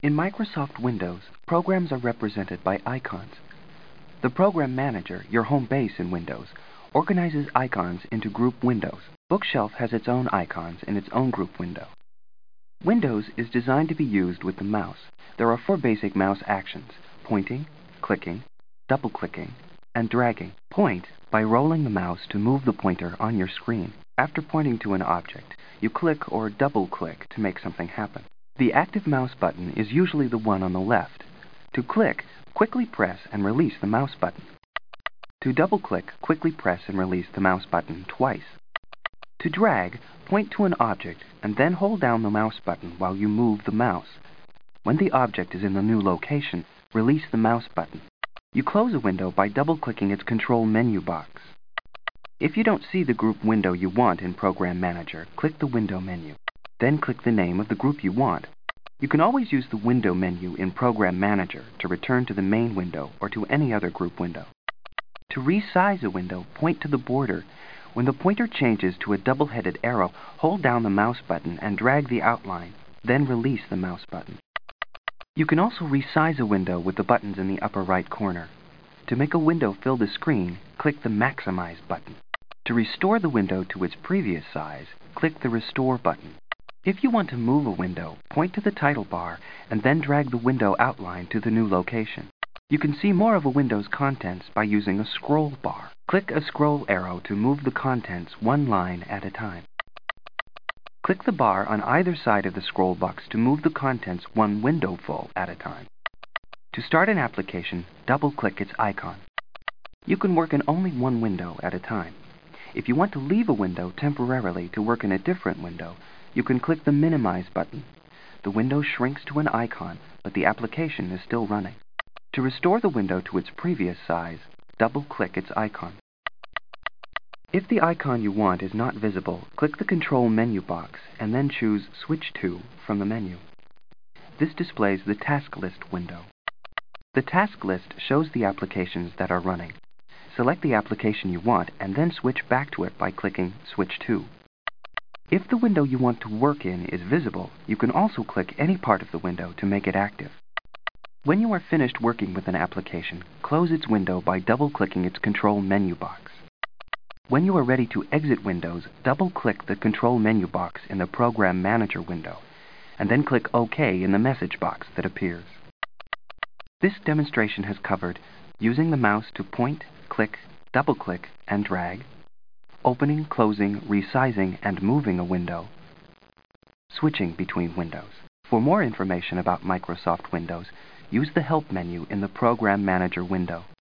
In Microsoft Windows, programs are represented by icons. The Program Manager, your home base in Windows, organizes icons into group windows. Bookshelf has its own icons in its own group window. Windows is designed to be used with the mouse. There are 4 basic mouse actions: pointing, clicking, double-clicking, and dragging. Point by rolling the mouse to move the pointer on your screen. After pointing to an object, you click or double-click to make something happen. The active mouse button is usually the one on the left. To click, quickly press and release the mouse button. To double-click, quickly press and release the mouse button twice. To drag, point to an object and then hold down the mouse button while you move the mouse. When the object is in the new location, release the mouse button. You close a window by double-clicking its control menu box. If you don't see the group window you want in Program Manager, click the Window menu. Then click the name of the group you want. You can always use the Window menu in Program Manager to return to the main window or to any other group window. To resize a window, point to the border. When the pointer changes to a double-headed arrow, hold down the mouse button and drag the outline, then release the mouse button. You can also resize a window with the buttons in the upper right corner. To make a window fill the screen, click the Maximize button. To restore the window to its previous size, click the Restore button. If you want to move a window, point to the title bar and then drag the window outline to the new location. You can see more of a window's contents by using a scroll bar. Click a scroll arrow to move the contents one line at a time. Click the bar on either side of the scroll box to move the contents one window full at a time. To start an application, double-click its icon. You can work in only one window at a time. If you want to leave a window temporarily to work in a different window, you can click the Minimize button. The window shrinks to an icon, but the application is still running. To restore the window to its previous size, double-click its icon. If the icon you want is not visible, click the Control menu box and then choose Switch To from the menu. This displays the Task List window. The task list shows the applications that are running. Select the application you want and then switch back to it by clicking Switch To. If the window you want to work in is visible, you can also click any part of the window to make it active. When you are finished working with an application, close its window by double-clicking its Control menu box. When you are ready to exit Windows, double-click the Control menu box in the Program Manager window, and then click OK in the message box that appears. This demonstration has covered using the mouse to point, click, double-click, and drag, opening, closing, resizing, and moving a window, switching between windows. For more information about Microsoft Windows, use the Help menu in the Program Manager window.